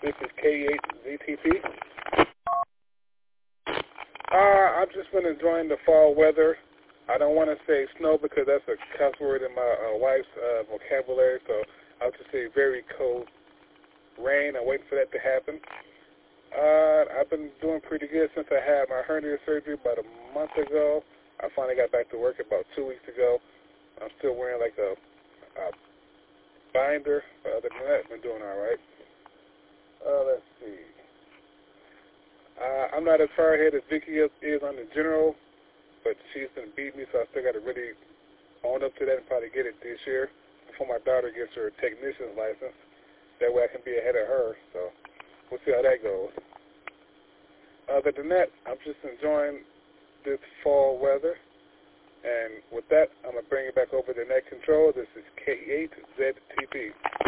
This is K8ZTP. I've just been enjoying the fall weather. I don't want to say snow because that's a cuss word in my wife's vocabulary, so I'll just say very cold rain. I'm waiting for that to happen. I've been doing pretty good since I had my hernia surgery about a month ago. I finally got back to work about 2 weeks ago. I'm still wearing like a binder, but other than that, I've been doing all right. Let's see. I'm not as far ahead as Vicky is on the general, but she's been beating me, so I still got to really own up to that and probably get it this year before my daughter gets her technician's license. That way I can be ahead of her, so we'll see how that goes. Other than that, I'm just enjoying this fall weather. And with that, I'm going to bring it back over to Net Control. This is K8ZTP.